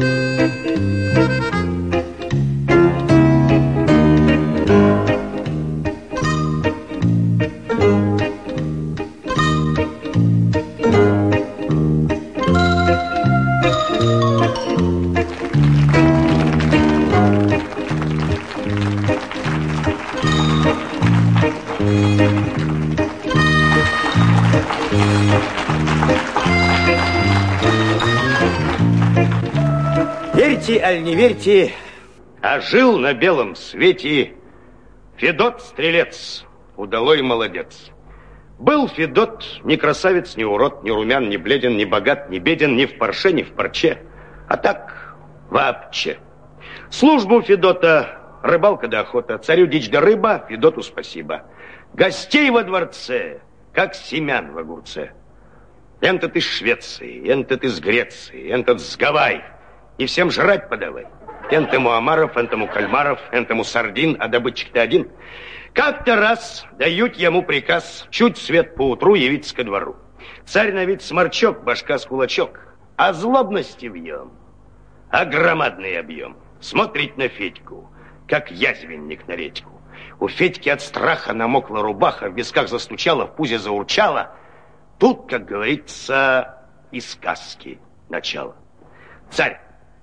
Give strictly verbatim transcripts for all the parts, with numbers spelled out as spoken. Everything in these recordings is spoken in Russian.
Верьте, аль не верьте, а жил на белом свете Федот Стрелец, удалой молодец. Был Федот ни красавец, ни урод, ни румян, ни бледен, ни богат, ни беден, ни в парше, ни в парче, а так вообще. Службу Федота рыбалка да охота, царю дичь да рыба, Федоту спасибо. Гостей во дворце, как семян в огурце. Энтот из Швеции, энтот из Греции, энтот с Гавайи. И всем жрать подавай. Энтому омаров, энтому кальмаров, энтому сардин, а добытчик-то один. Как-то раз дают ему приказ чуть свет поутру явиться ко двору. Царь на вид сморчок, башка с кулачок, а злобности в нем, а громадный объем. Смотрит на Федьку, как язвенник на редьку. У Федьки от страха намокла рубаха, в висках застучала, в пузе заурчала. Тут, как говорится, из сказки начало. Царь.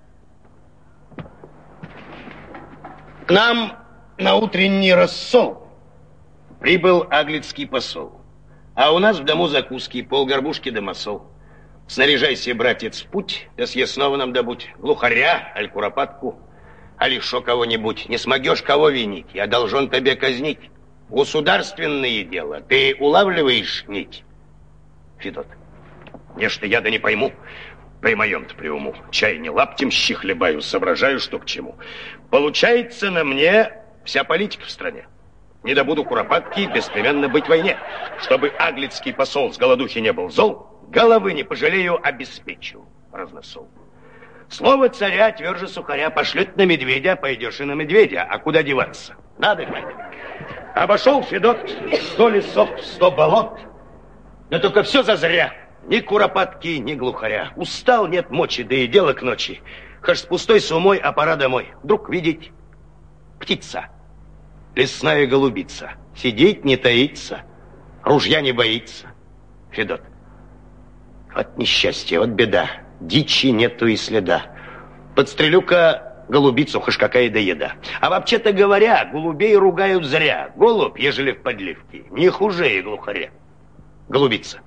К нам на утренний рассол прибыл аглицкий посол, а у нас в дому закуски, полгорбушки да масол. Снаряжайся, братец, в путь, да съестного нам добудь, глухаря, аль куропатку, аль еще кого-нибудь. Не смогешь кого винить, я должен тебе казнить. Государственное дело, ты улавливаешь нить? Федот. Нечто я да не пойму. При моем-то при уму. Чай не лаптем щи хлебаю, соображаю, что к чему. Получается на мне вся политика в стране. Не добуду куропатки, беспременно быть в войне. Чтобы аглицкий посол с голодухи не был зол, головы не пожалею, обеспечу разносол. Слово царя тверже сухаря, пошлет на медведя, пойдешь и на медведя. А куда деваться? Надо, надо. Обошел Федот сто лесов, сто болот. Но только все зазря. Ни куропатки, ни глухаря. Устал, нет мочи, да и дело к ночи. Хоть с пустой сумой, а пора домой. Вдруг видеть птица, лесная голубица. Сидеть не таится, ружья не боится. Федот. Вот несчастье, вот беда. Дичи нету и следа. Подстрелю-ка голубицу, хоть какая да еда. А вообще-то говоря, голубей ругают зря. Голубь, ежели в подливке, не хуже и глухаря. Голубица.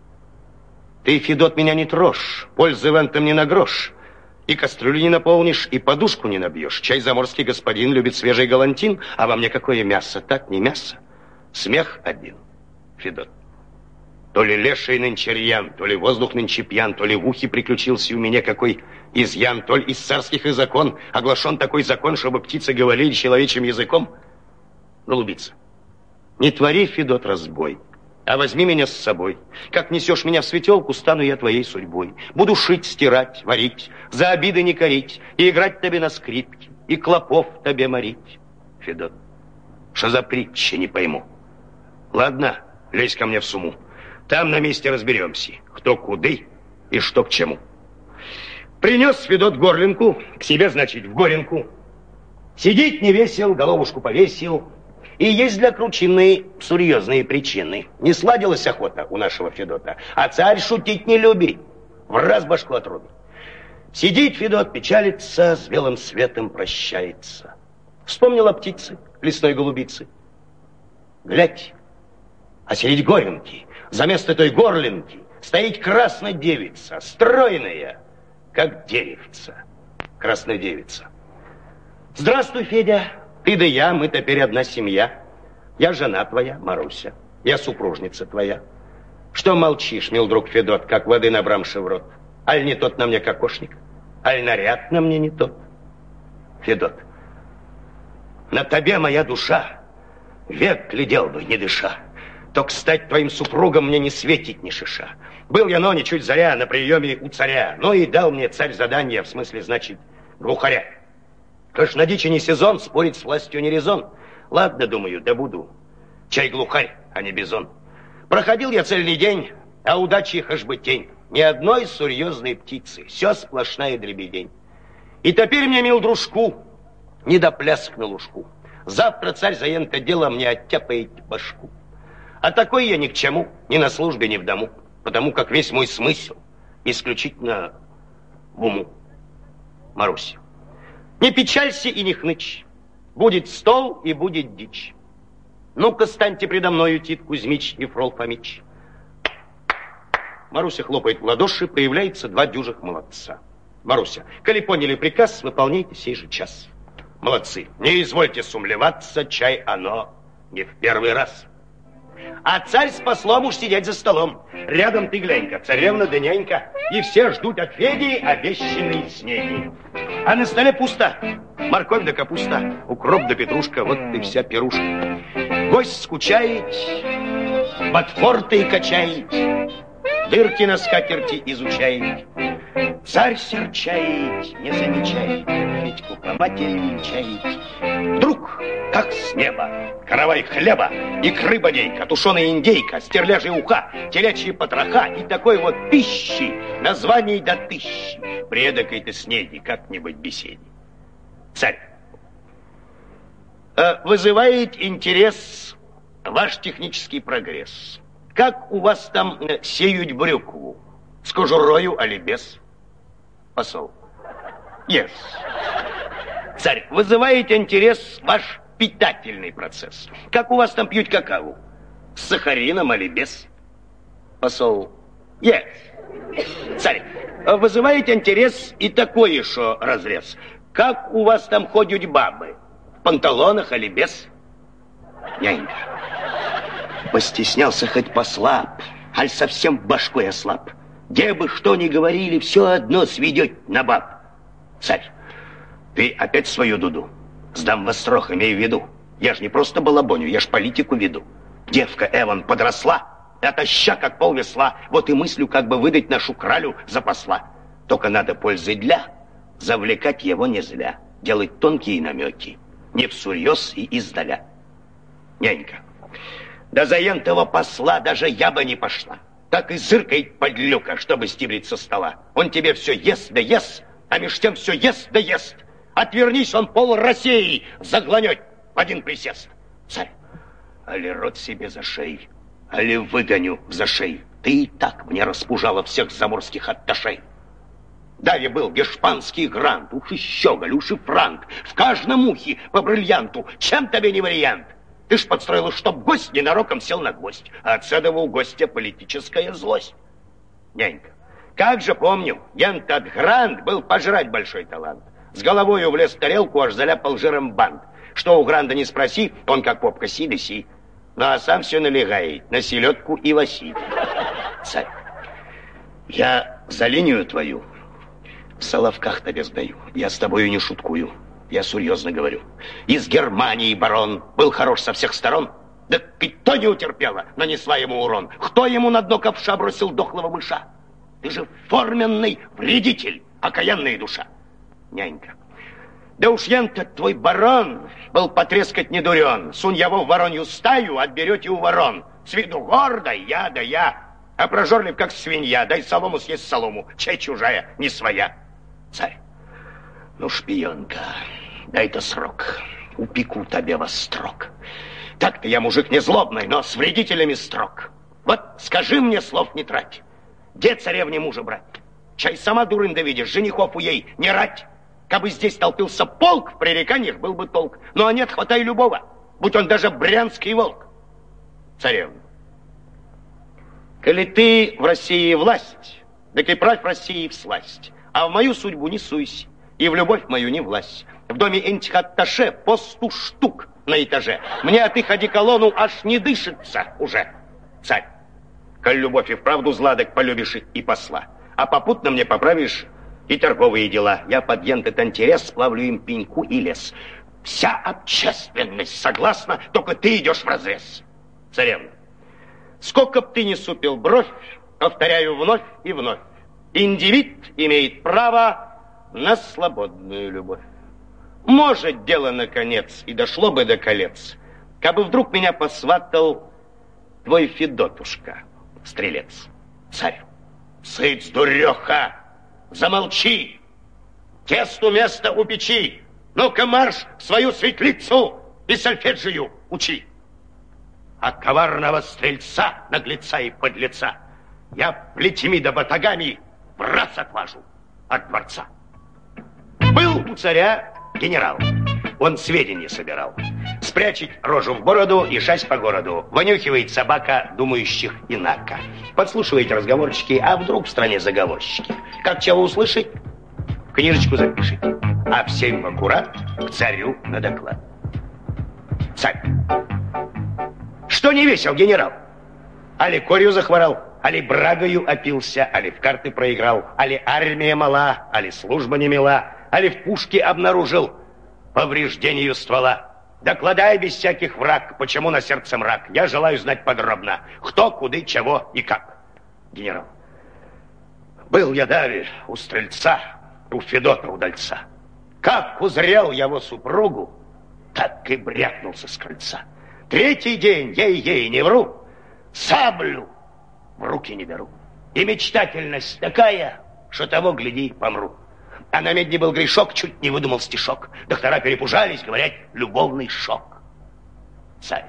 Ты, Федот, меня не трожь, пользы в этом не на грош. И кастрюлю не наполнишь, и подушку не набьешь. Чай заморский господин любит свежий галантин, а во мне какое мясо? Так, не мясо. Смех один, Федот. То ли леший нынче рьян, то ли воздух нынче пьян, то ли в ухе приключился у меня какой изъян, то ли из царских и закон оглашен такой закон, чтобы птицы говорили человечьим языком. Голубица, не твори, Федот, разбой. А возьми меня с собой. Как несешь меня в светелку, стану я твоей судьбой. Буду шить, стирать, варить, за обиды не корить, и играть тебе на скрипке, и клопов тебе морить. Федот, что за притча, не пойму. Ладно, лезь ко мне в суму. Там на месте разберемся, кто куды и что к чему. Принес Федот горлинку, к себе, значит, в горенку. Сидеть не весел, головушку повесил. И есть для кручины серьезные причины. Не сладилась охота у нашего Федота, а царь шутить не любит. В раз башку отрубит. Сидит Федот, печалится, с белым светом прощается. Вспомнила птицы, лесной голубицы. Глядь, а средь горенки, за место той горлинки, стоит красная девица, стройная, как деревца. Красная девица. Здравствуй, Федя. Ты да я, мы теперь одна семья. Я жена твоя, Маруся. Я супружница твоя. Что молчишь, мил друг Федот, как воды набрамши в рот? Аль не тот на мне кокошник? Аль наряд на мне не тот? Федот, на тебе моя душа век глядел бы, не дыша. Только стать твоим супругом мне не светит ни шиша. Был я, но ничуть заря, на приеме у царя. Ну и дал мне царь задание, в смысле, значит, глухаря. Кош на дичи не сезон, спорить с властью не резон. Ладно, думаю, да буду. Чай глухарь, а не бизон. Проходил я цельный день, а удачи хоть бы тень. Ни одной серьезной птицы, все сплошная дребедень. И теперь мне, мил дружку, не до плясок на лужку. Завтра царь за ента дело мне оттяпает башку. А такой я ни к чему, ни на службе, ни в дому, потому как весь мой смысл исключительно в уму. Маруся, не печалься и не хнычь. Будет стол и будет дичь. Ну-ка, станьте предо мною, Тит Кузьмич и Фрол Фомич. Маруся хлопает в ладоши, появляется два дюжих молодца. Маруся, коли поняли приказ, выполняйте сей же час. Молодцы, не извольте сумлеваться, чай оно не в первый раз. А царь с послом уж сидеть за столом. Рядом ты глянь-ка, царевна да нянька. И все ждут от Феди обещанной снеди. А на столе пусто. Морковь да капуста, укроп да петрушка, вот и вся пирушка. Гость скучает, ботфорты качает, дырки на скатерти изучает. Царь серчает, не замечает, Федьку по матери венчает. Вдруг, как с неба, каравай хлеба, икры бодейка, тушеная индейка, стерляжья уха, телячьи потроха и такой вот пищи, названий до тысячи, при эдакой-то снеди как-нибудь беседе. Царь, вызывает интерес ваш технический прогресс. Как у вас там сеют брюкву? С кожурою, али без? Посол. Yes. Царь, вызывает интерес ваш питательный процесс. Как у вас там пьют какао? С сахарином, али без? Посол. Yes. Царь, вызывает интерес и такой еще разрез. Как у вас там ходят бабы? В панталонах, али без? Нянька. Постеснялся хоть послаб, аль совсем башкой ослаб. Где бы что ни говорили, все одно сведет на баб. Царь, ты опять свою дуду. Сдам во строх, имей в виду. Я ж не просто балабоню, я ж политику веду. Девка Эван подросла, отоща, как пол весла. Вот и мыслю, как бы выдать нашу кралю за посла. Только надо пользы для, завлекать его не зря. Делать тонкие намеки, не всерьез и издаля. Нянька, да за ентого посла даже я бы не пошла. Так и зыркает подлюка, чтобы стибрить со стола. Он тебе все ест да ест, а меж тем все ест да ест. Отвернись, он пол России загланет в один присест. Царь, али рот себе за шеи, али выгоню за шеи. Ты и так мне распужала всех заморских атташей. Даве был гешпанский грант, уж и щеголь, уж и франк. В каждом ухе по бриллианту, чем тебе не вариант? Ты ж подстроила, чтоб гость ненароком сел на гвоздь, а от седова у гостя политическая злость. Нянька, как же помню, ентот Грант был пожрать большой талант. С головой влез в тарелку, аж заляпал жиром бант. Что у Гранда не спроси, он как попка си да си. Ну а сам все налегает на селедку и лоси. Царь, я за линию твою в соловках тебе сдаю. Я с тобою не шуткую. Я серьезно говорю. Из Германии барон был хорош со всех сторон. Да и то не утерпела, нанесла ему урон. Кто ему на дно ковша бросил дохлого мыша? Ты же форменный вредитель, окаянная душа. Нянька, да уж ян-то твой барон был потрескать не дурен. Сунь его в воронью стаю, отберете у ворон. С виду гордой, я да я. А прожорлив, как свинья, дай солому съесть солому. Чай чужая, не своя. Царь, ну, шпионка, дай-то срок, упеку тебе во строк. Так-то я мужик не злобный, но с вредителями строг. Вот скажи мне, слов не трать, где царевне мужа брать? Чай сама дурында видишь, женихов у ей не рать. Кабы здесь толпился полк, в пререканиях был бы толк. Ну, а нет, хватай любого, будь он даже брянский волк. Царевна, коли ты в России власть, так и правь в России всласть, а в мою судьбу не суйся. И в любовь мою не власть. В доме этих атташе по сто штук на этаже. Мне от их одеколону аж не дышится уже. Царь, коль любовь и вправду зла, так полюбишь и посла. А попутно мне поправишь и торговые дела. Я под ентот интерес сплавлю им пеньку и лес. Вся общественность согласна, только ты идешь вразрез. Царевна, сколько б ты ни супил бровь, повторяю вновь и вновь. Индивид имеет право на свободную любовь. Может, дело наконец и дошло бы до колец, кабы вдруг меня посватал твой Федотушка, стрелец. Царь, сыц, дуреха, замолчи. тесту место у печи. Ну-ка марш в свою светлицу и сольфеджию учи. А коварного стрельца, наглеца и подлеца я плетьми да батагами в раз отважу от дворца. Был у царя генерал, он сведения собирал. Спрячет рожу в бороду и шась по городу. Вонюхивает собака думающих инако. Подслушивает разговорчики, а вдруг в стране заговорщики. Как чего услышит, книжечку запишет. А в семь аккурат к царю на доклад. Царь. Что не весел генерал? Али корью захворал, али брагою опился, али в карты проиграл, али армия мала, али служба не мила, али в пушке обнаружил повреждению ствола. Докладай без всяких враг, почему на сердце мрак. Я желаю знать подробно, кто, куды, чего и как. Генерал. Был я даве у стрельца, у Федота удальца. Как узрел его супругу, так и брякнулся с крыльца. Третий день, ей-ей, не вру, саблю в руки не беру. И мечтательность такая, что того, гляди, помру. А на медне был грешок, чуть не выдумал стишок. Доктора перепужались, говорят, любовный шок. Царь.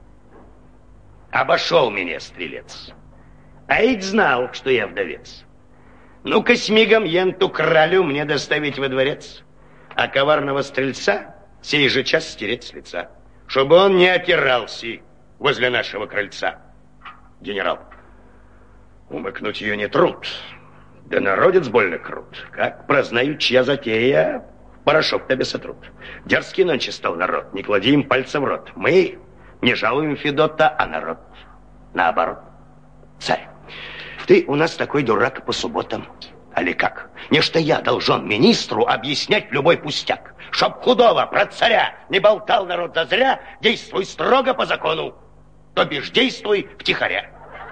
Обошел меня стрелец. А ведь знал, что я вдовец. Ну-ка с мигом енту кралю мне доставить во дворец. А коварного стрельца сей же час стереть с лица, чтобы он не опирался возле нашего крыльца. Генерал. Умыкнуть ее не труд. Да народец больно крут. Как прознают, чья затея, порошок тебе сотрут. Дерзкий нонче стал народ, не клади им пальца в рот. Мы не жалуем Федота, а народ наоборот. Царь, ты у нас такой дурак по субботам. Али как? Нечто я должен министру объяснять любой пустяк. Чтоб худого про царя не болтал народ зазря, действуй строго по закону, то бишь действуй втихаря.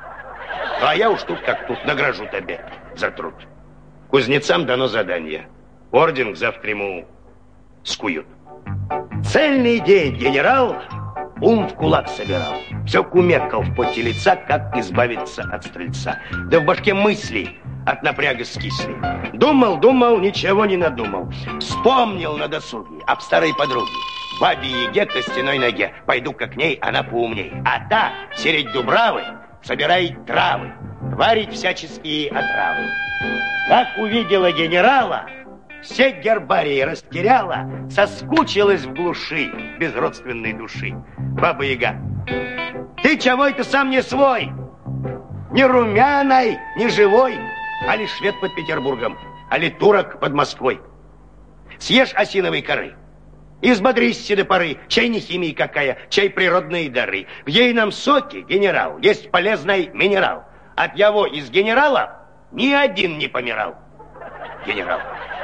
А я уж тут как тут награжу тебе за труд. Кузнецам дано задание. Орден завтра ему скуют. Цельный день генерал ум в кулак собирал. Все кумекал в поте лица, как избавиться от стрельца. Да в башке мысли от напряга скисли. Думал, думал, ничего не надумал. Вспомнил на досуге об старой подруге. Бабе Яге костяной ноге. Пойду-ка к ней, она поумней. А та, сереть дубравы, собирает травы, варить всяческие отравы. Как увидела генерала, все гербарии растеряла, соскучилась в глуши без родственной души. Баба Яга. Ты чего это сам не свой? Ни румяной, ни живой, а ли швед под Петербургом, а ли турок под Москвой. Съешь осиновой коры и взбодрись до поры. Чай не химии какая, чай природные дары. В ейном соке, генерал, есть полезный минерал. От его из генерала ни один не помирал. Генерал.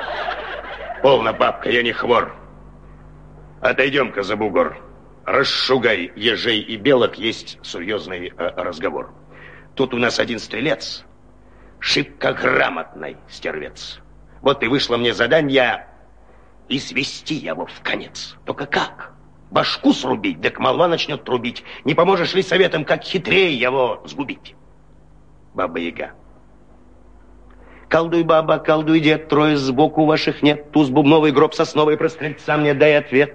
Полно, бабка, я не хвор. Отойдем-ка за бугор. Расшугай ежей и белок, есть серьезный э, разговор. Тут у нас один стрелец, шибко грамотный стервец. Вот и вышло мне задание и свести его в конец. Только как? Башку срубить, так молва начнет трубить. Не поможешь ли советом, как хитрее его сгубить? Баба Яга. Колдуй, баба, колдуй, дед, трое сбоку ваших нет. Туз бубновый, гроб сосновый, про стрельца мне дай ответ.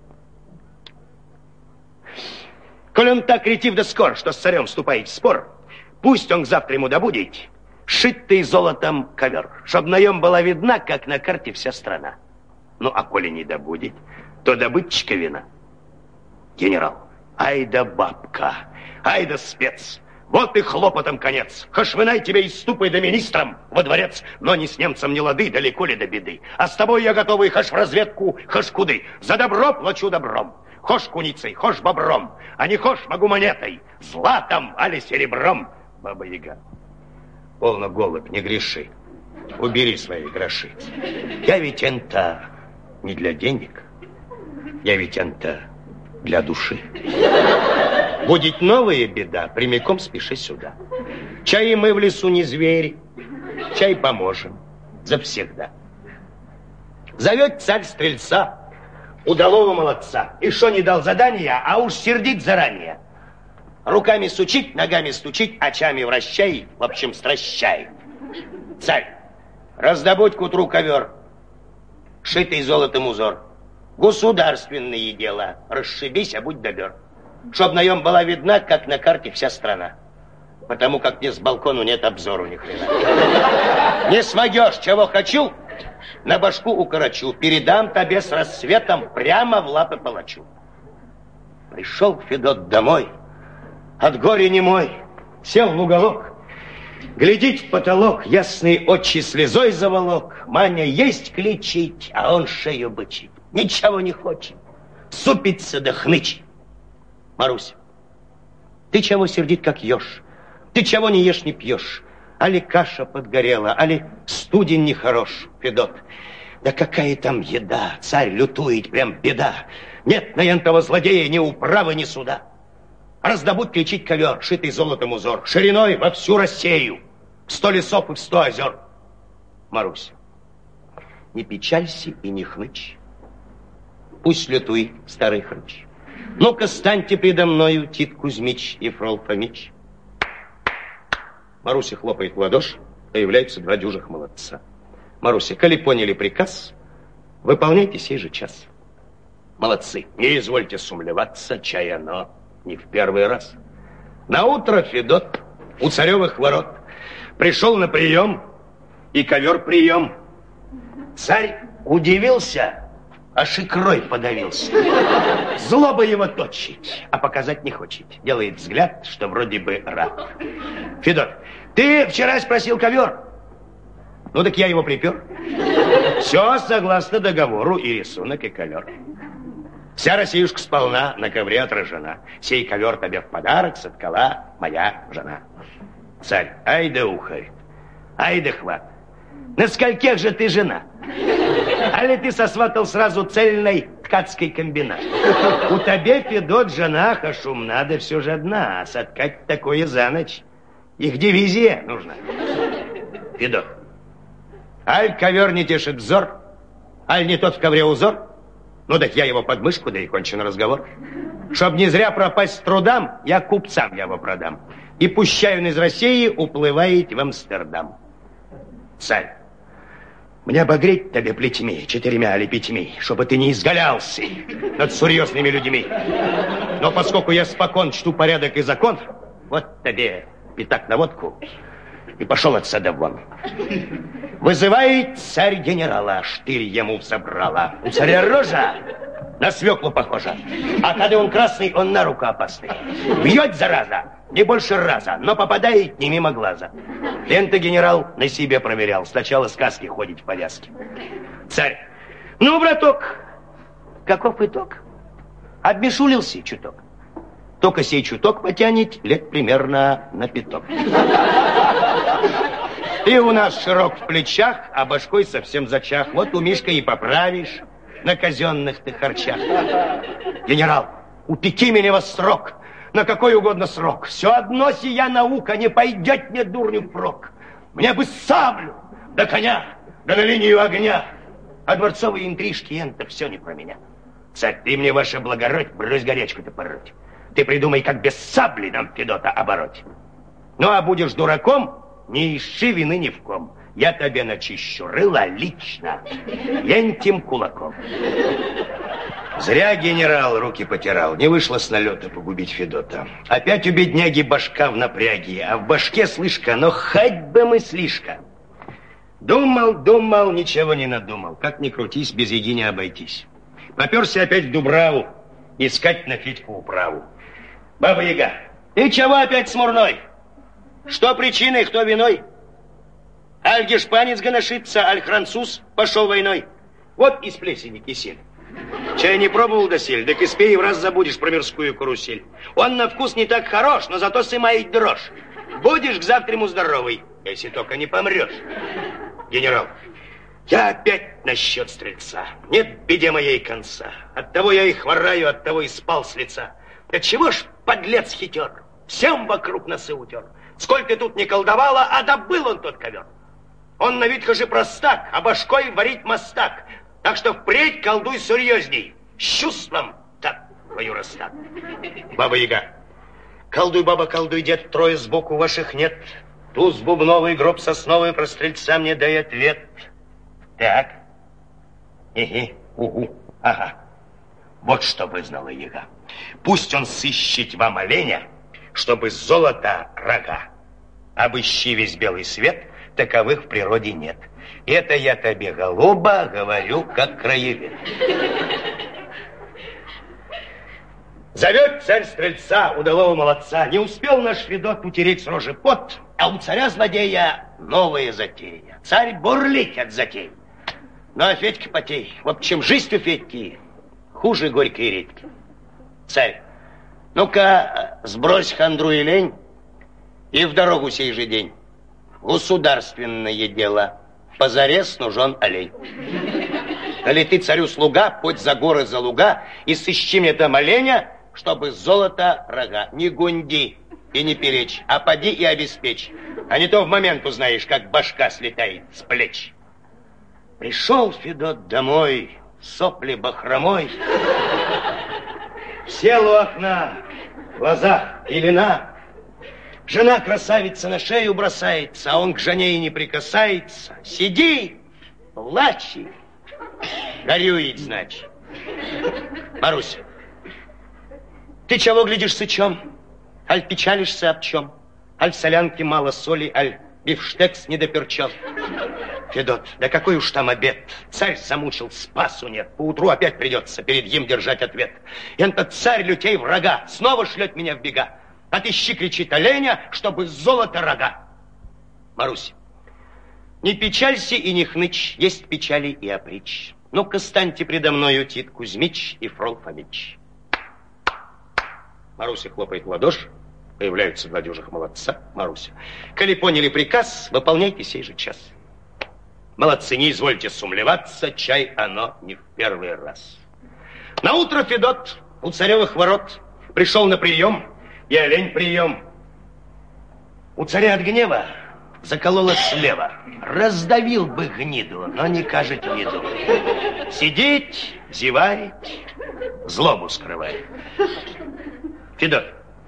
Коль он так ретив да скор, что с царем вступает в спор, пусть он завтра ему добудет шитый золотом ковер, чтоб на нем была видна, как на карте вся страна. Ну, а коли не добудет, то добытчика вина. Генерал, ай да бабка, ай да спец. Вот и хлопотом конец. Хошвынай тебя и ступай да министром во дворец. Но ни с немцем не лады, далеко ли до беды. А с тобой я готовый хошь в разведку, хошь куды. За добро плачу добром. Хошь куницей, хошь бобром. А не хошь могу монетой, златом, али серебром. Баба Яга. Полно, голубь, не греши. Убери свои гроши. Я ведь энто не для денег. Я ведь энто для души. Будет новая беда, прямиком спеши сюда. Чай мы в лесу не звери, чай поможем завсегда. Зовет царь стрельца, удалого молодца, и шо не дал задания, а уж сердит заранее. Руками сучить, ногами стучить, очами вращай, в общем, стращай. Царь, раздобудь к утру ковер, шитый золотом узор. Государственные дела. Расшибись, а будь добер. Чтоб на нем была видна, как на карте, вся страна. Потому как мне с балкону нет обзору ни хрена. Не смогешь, чего хочу, на башку укорочу. Передам тебе с рассветом прямо в лапы палачу. Пришел Федот домой, от горя немой, сел в уголок, глядит в потолок, ясные очи слезой заволок. Маня есть кличить, а он шею бычит. Ничего не хочет, супится да хнычет. Маруся, ты чего сердит, как еж? Ты чего не ешь, не пьешь? Али каша подгорела, али студень нехорош, Федот. Да какая там еда, царь лютует, прям беда. Нет на энтого злодея ни управы, ни суда. Раздобудь кричить ковер, шитый золотом узор, шириной во всю Россию, в сто лесов и в сто озер. Маруся, не печалься и не хнычь. Пусть лютует старый хрыч. Ну-ка, станьте предо мною, Тит Кузьмич и Фрол Фомич. Маруся хлопает в ладоши, появляются два дюжих молодца. Маруся, коли поняли приказ, выполняйте сей же час. Молодцы, не извольте сумлеваться, чай оно не в первый раз. Наутро Федот у царевых ворот пришел на прием, и ковер прием. Царь удивился, аж икрой подавился. Злоба его точить, а показать не хочет. Делает взгляд, что вроде бы рад. Федот, ты вчера спросил ковер. Ну так я его припер. Все согласно договору, и рисунок, и ковер. Вся Россиюшка сполна на ковре отражена. Сей ковер тебе в подарок соткала моя жена. Царь, ай да ухарь, ай да хват. На скольких же ты жена? Али ты сосватал сразу цельной ткацкий комбинат? У тебя, Федот, жена, хашум надо все же одна, а соткать такое за ночь. Их дивизия нужна. Федот, аль ковер не тешит взор, аль не тот в ковре узор? Ну так я его под мышку, да и кончен разговор. Чтоб не зря пропасть с трудам, я купцам его продам. И пущай он из России уплывает в Амстердам. Царь, мне обогреть тебе плетьми, четырьмя или пятьми, чтобы ты не изгалялся над серьезными людьми. Но поскольку я спокон чту порядок и закон, вот тебе пятак на водку и пошел от сада вон. Вызывает царь генерала, штырь ему взобрала. У царя рожа на свеклу похожа, а когда он красный, он на руку опасный. Бьет, зараза, не больше раза, но попадает не мимо глаза. Лента генерал на себе проверял, сначала сказки ходить в повязке. Царь, ну, браток, каков итог? Обмешулился чуток. Только сей чуток потянет лет примерно на пяток. Ты у нас широк в плечах, а башкой совсем зачах. Вот у Мишка и поправишь на казенных ты харчах. Генерал, упеки меня во срок, на какой угодно срок. Все одно сия наука не пойдет мне дурню впрок. Мне бы саблю, да коня, да на линию огня. А дворцовые интрижки, это все не про меня. Царь, ты мне, ваше благородь, брось горячку-то пороть. Ты придумай, как без сабли нам Федота обороть. Ну, а будешь дураком, не ищи вины ни в ком. Я тебе начищу рыло лично, ентим кулаком. Зря генерал руки потирал. Не вышло с налета погубить Федота. Опять у бедняги башка в напряге, а в башке слышка, но хоть бы мыслишка. Думал, думал, ничего не надумал. Как ни крутись, без еди не обойтись. Поперся опять в Дубраву, искать на Федьку управу. Баба-Яга, ты чего опять смурной? Что причиной, кто виной? Аль гешпанец гоношится, аль француз пошел войной. Вот из плесени кисель. Чай не пробовал досель, да киспей в раз забудешь про мирскую карусель. Он на вкус не так хорош, но зато сымает дрожь. Будешь к завтраму здоровый, если только не помрешь. Генерал, я опять насчет стрельца. Нет беде моей конца. Оттого я и хвораю, оттого и спал с лица. Да чего ж подлец хитер, всем вокруг носы утер. Сколько тут не колдовало, а добыл он тот ковер. Он на вид хожи простак, а башкой варить мастак. Так что впредь колдуй серьезней, с чувством, так, твою расстак. Баба-Яга, колдуй, баба, колдуй, дед, трое сбоку ваших нет. Туз бубновый, гроб сосновый, про стрельца мне дай ответ. Так, Иги, угу, ага. Вот что вызнала яга. Пусть он сыщет вам оленя, чтобы золото рога. Обыщи весь белый свет, таковых в природе нет. Это я тебе, голуба, говорю, как краевед. Зовет царь стрельца, удалого молодца. Не успел наш Федот утереть с рожи пот, а у царя-злодея новая затея. Царь бурлит от затей. Ну, а Федька потей. В общем, жизнь у Федьки хуже горькой редьки. Царь, ну-ка, сбрось хандру и лень и в дорогу сей же день. Государственное дело. Позарез нужен олень. Коли ты царю слуга, путь за горы, за луга, и сыщи мне там оленя, чтобы золото рога. Не гунди и не перечь, а поди и обеспечь. А не то в момент узнаешь, как башка слетает с плеч. Пришел Федот домой, сопли бахромой. Сел у окна, в глазах пелена. Жена красавица на шею бросается, а он к жене и не прикасается. Сиди, плачи, горюет, значит. Маруся, ты чего глядишь сычом? Аль печалишься об чем? Аль в солянке мало соли, аль бифштекс недоперчен? Федот, да какой уж там обед. Царь замучил, спасу нет. Поутру опять придется перед ним держать ответ. И этот царь лютей врага снова шлет меня в бега. Отыщи, кричит оленя, чтобы золото рога. Марусь, не печалься и не хнычь, есть печали и опричь. Ну-ка, станьте предо мною, Тит Кузьмич и Фрол Фомич. Маруся хлопает в ладоши, появляются два дюжих молодца. Маруся, коли поняли приказ, выполняйте сей же час. Молодцы, не извольте сумлеваться, чай оно не в первый раз. Наутро Федот у царевых ворот пришел на прием, и олень прием. У царя от гнева заколола слева. Раздавил бы гниду, но не кажет виду. Сидеть, зевает, злобу скрывает. Федот,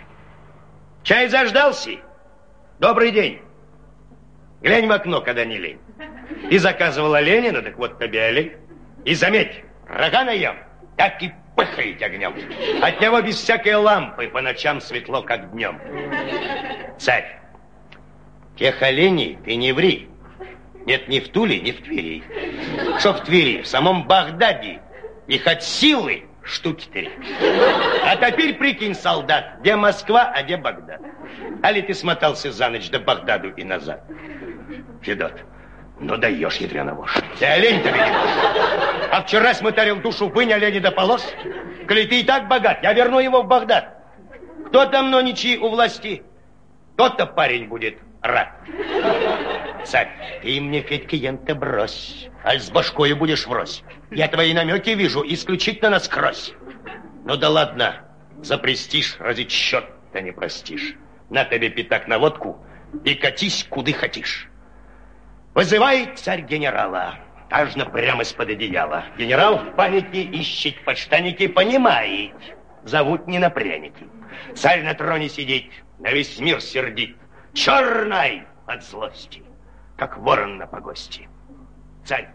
чай заждался? Добрый день. Глянь в окно, когда не лень. И заказывал оленя, ну так вот тебе олень. И заметь, рога наем, так и пыхает огнем. От него без всякой лампы по ночам светло, как днем. Царь, тех оленей ты не ври. Нет ни в Туле, ни в Твери. Что в Твери? В самом Багдаде их от силы штуки три. А теперь прикинь, солдат, где Москва, а где Багдад. Али ты смотался за ночь до Багдаду и назад? Федот, ну даешь, ядрёна вошь. Ты олень-то видишь. А вчера смотрел душу, вынь оленя да положь. Коли ты и так богат, я верну его в Багдад. Кто там ноничи у власти, тот-то парень будет рад. Царь, ты мне, Федька, ен-то брось, аль с башкою будешь врозь. Я твои намеки вижу исключительно насквозь. Ну да ладно, за престиж ради счет-то не простишь. На тебе пятак на водку и катись, куды хотишь. Вызывает царь генерала, ажно прямо из-под одеяла. Генерал в панике ищет подштанники, понимает, зовут не на пряники. Царь на троне сидит, на весь мир сердит, черный от злости, как ворон на погости. Царь,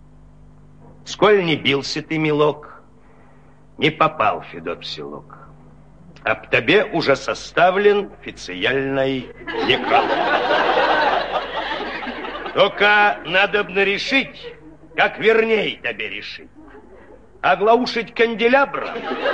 сколь не бился ты, милок, не попал, Федот, в селок. Об тебе уже составлен официальный некролог. Только надобно решить, как верней тебе решить. Оглаушить канделябром,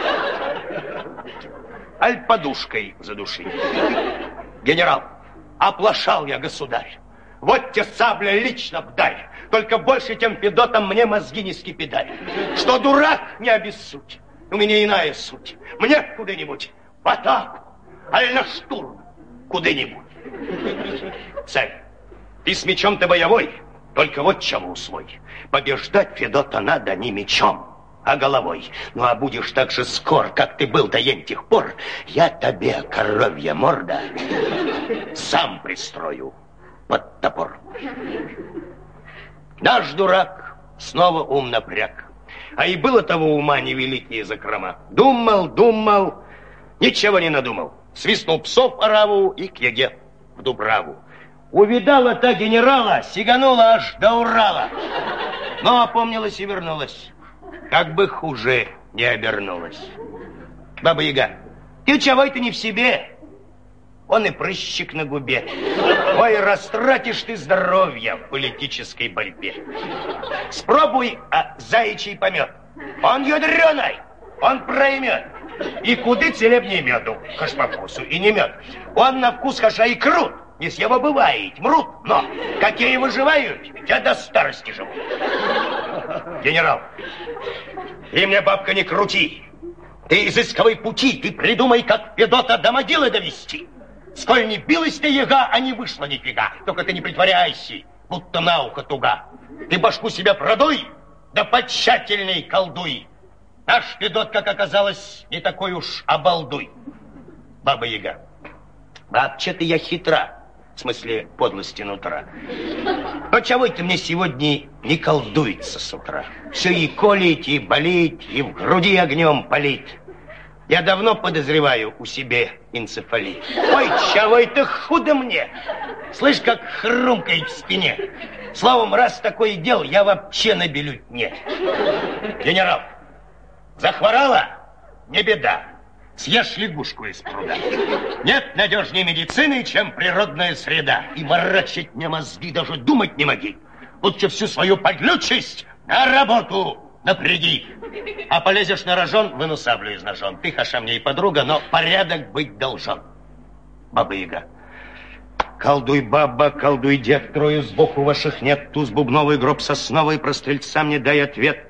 аль подушкой задушить. Генерал, оплошал я, государь. Вот те сабля лично вдарь. Только больше тем Федотом мне мозги не скипидарь. Что дурак, не обессудь. У меня иная суть. Мне куда-нибудь в атаку, аль на штурм, куда-нибудь. Царь, ты с мечом-то боевой, только вот чему усвой. Побеждать Федота надо не мечом, а головой. Ну, а будешь так же скор, как ты был до ентих пор, я тебе, коровья морда, сам пристрою под топор. Наш дурак снова ум напряг. А и было того ума невеликие закрома. Думал, думал, ничего не надумал. Свистнул псов ораву и к яге в Дубраву. Увидала та генерала, сиганула аж до Урала. Но опомнилась и вернулась. Как бы хуже не обернулась. Баба-Яга, ты чего это не в себе? Он и прыщик на губе. Ой, растратишь ты здоровье в политической борьбе. Спробуй а, заячий помет. Он ядреный, он проймет. И куды целебнее меду, хаш по вкусу, и не мед. Он на вкус хаша и крут. Не с его бывает, мрут, но какие выживают, те до старости живут. Генерал, ты мне, бабка, не крути. Ты изысковай пути, ты придумай, как Федота до могилы довести. Сколь не билась ты, яга, а не вышла нифига. Только ты не притворяйся, будто на ухо туга. Ты башку себя продуй, да потщательней колдуй. Наш Федот, как оказалось, не такой уж обалдуй. Баба-Яга, вообще-то я хитра, в смысле подлости нутра. Но чего это мне сегодня не колдуется с утра? Все и колить, и болит, и в груди огнем палит. Я давно подозреваю у себя энцефалит. Ой, чего это худо мне? Слышь, как хрумкает в спине. Словом, раз такое дело, я вообще на белютне. Генерал, захворала? Не беда. Съешь лягушку из пруда. Нет надежнее медицины, чем природная среда. И ворочать мне мозги даже думать не моги. Лучше всю свою подлючесть на работу напряги. А полезешь на рожон, выну саблю из ножон. Ты, хаша, мне и подруга, но порядок быть должен. Баба-Яга. Колдуй, баба, колдуй, дед, трою сбоку ваших нет. Туз бубновый, гроб сосновый, про стрельца мне дай ответ.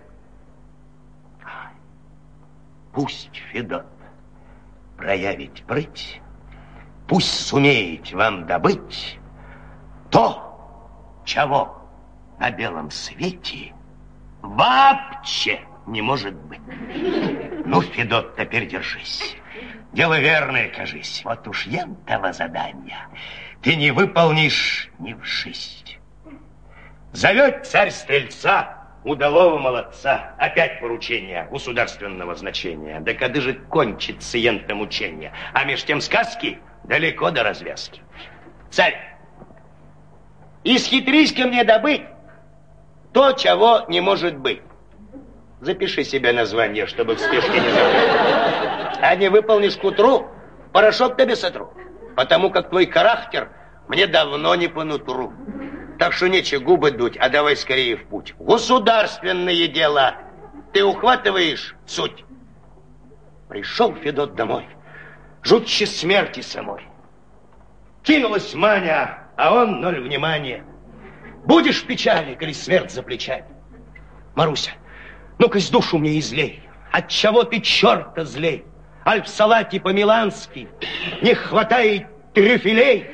Пусть Федот проявить прыть, пусть сумеет вам добыть то, чего на белом свете вообще не может быть. Ну, Федот, теперь держись. Дело верное, кажись. Вот уж ентого задания ты не выполнишь ни в жизнь. Зовет царь стрельца, удалого молодца. Опять поручение государственного значения. Да когда же кончится ентом учение? А меж тем сказки далеко до развязки. Царь, исхитрись ко мне добыть то, чего не может быть. Запиши себе название, чтобы в спешке не забыть. А не выполнишь к утру, порошок тебе сотру. Потому как твой характер мне давно не по нутру. Так что нечего губы дуть, а давай скорее в путь. Государственные дела. Ты ухватываешь суть. Пришел Федот домой, жутче смерти самой. Кинулась Маня, а он ноль внимания. Будешь в печали, коли смерть за плечами. Маруся, ну-ка с душу мне излей. Отчего ты черта злей? Аль в салате по-милански не хватает трюфелей.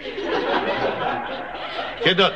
Федот,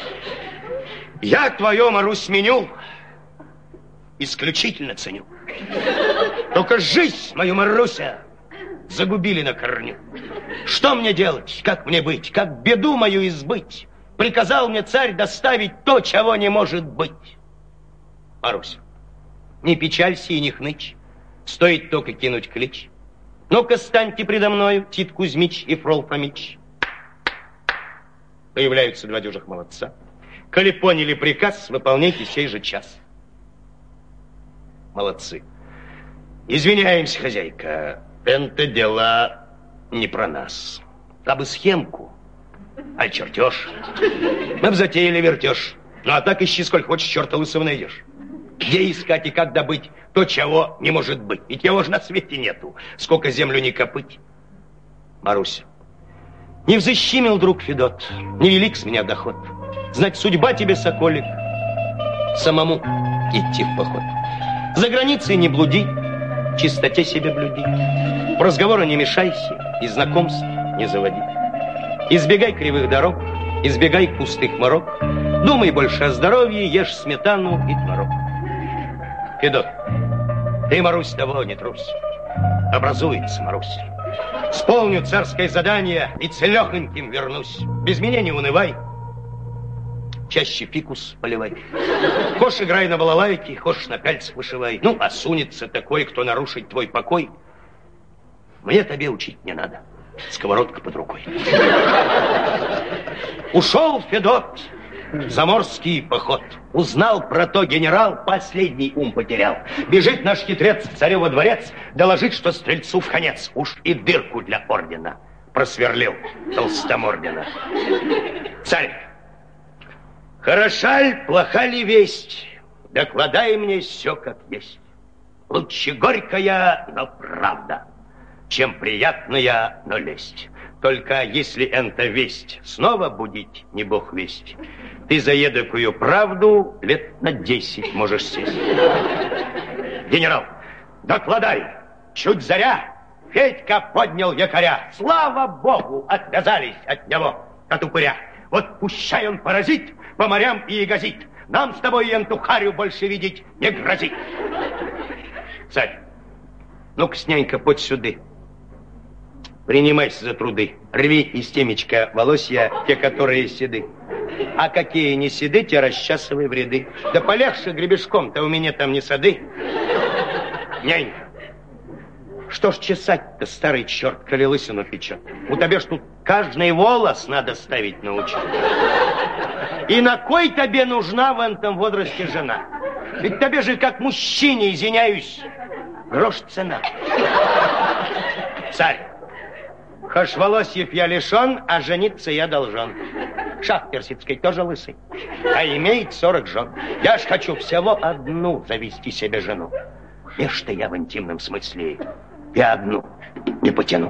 я твое, Марусь, меню исключительно ценю. Только жизнь мою, Маруся, загубили на корню. Что мне делать? Как мне быть? Как беду мою избыть? Приказал мне царь доставить то, чего не может быть. Маруся, не печалься и не хнычь. Стоит только кинуть клич. Ну-ка, станьте предо мною, Тит Кузьмич и Фрол Фомич. Появляются два дюжих молодца. Коли поняли приказ, выполняйте сей же час. Молодцы. Извиняемся, хозяйка, это дело не про нас. А бы схемку, а чертеж. Мы б затеяли вертеж. Ну, а так ищи, сколь хочешь, черта лысого найдешь. Где искать и как добыть то, чего не может быть? Ведь его же на свете нету, сколько землю не копыть. Маруся, не взыщимил, друг Федот, невелик с меня доход. Знать, судьба тебе, соколик, самому идти в поход. За границей не блуди, чистоте себе блюди. В разговоры не мешайся и знакомств не заводи. Избегай кривых дорог, избегай пустых морок. Думай больше о здоровье, ешь сметану и творог. Федот, ты, Марусь, того не трусь. Образуется, Марусь. Сполню царское задание и целехоньким вернусь. Без меня не унывай. Чаще фикус поливай. Хошь играй на балалайке, хошь на пяльцах вышивай. Ну, а сунется такой, кто нарушит твой покой. Мне тебе учить не надо. Сковородка под рукой. Ушел Федот Заморский поход. Узнал про то генерал, последний ум потерял. Бежит наш хитрец к царю во дворец, доложит, что стрельцу в конец. Уж и дырку для ордена просверлил толстомордина. Царь, хороша ли, плоха ли весть? Докладай мне все как есть. Лучше горькая, но правда, чем приятная, но лесть. Только если эта весть снова будить, не бог весть, ты за едокую правду лет на десять можешь сесть. Генерал, докладай, чуть заря, Федька поднял якоря. Слава богу, отвязались от него, от упыря. Вот пущай он паразит по морям и ягозит. Нам с тобой енту харю больше видеть не грозит. Царь, ну-ка, снянь-ка подь сюды. Принимайся за труды. Рви из темечка волосья, те, которые седы. А какие не седы, те расчесывай в ряды. Да полегче гребешком-то, у меня там не сады. Нянька, что ж чесать-то, старый черт, коли лысину печет? У тебя ж тут каждый волос надо ставить на учет. И на кой тебе нужна в этом возрасте жена? Ведь тебе же, как мужчине, извиняюсь, грош цена. Царь, хошь волосьев я лишен, а жениться я должен. Шах персидский тоже лысый, а имеет сорок жен. Я ж хочу всего одну завести себе жену. Ешь-то я в интимном смысле и одну не потяну.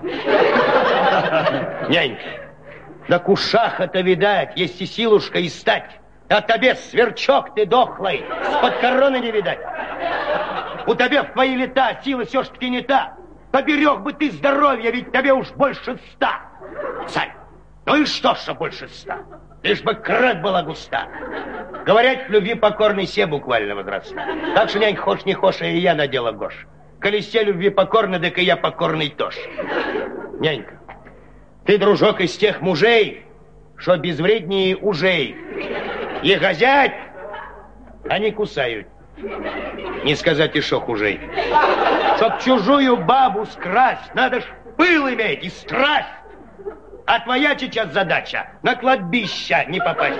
Нянька, да кушаха-то, видать, есть и силушка и стать. А тебе, сверчок ты дохлый, с-под короны не видать. У тебя в твои лета сила все ж таки не та. Поберег бы ты здоровье, ведь тебе уж больше ста. Царь, ну и что, что больше ста? Лишь бы кровь была густа. Говорят, в любви покорный се буквально возрастет. Так что, нянь, хошь не хошь, и я надела гош. Коли се любви покорно, так и я покорный тоже. Нянька, ты, дружок, из тех мужей, что безвреднее ужей. И газять, они кусают. Не сказать и шо хужей. Чтоб чужую бабу скрасть, надо ж пыл иметь и страсть. А твоя сейчас задача на кладбище не попасть.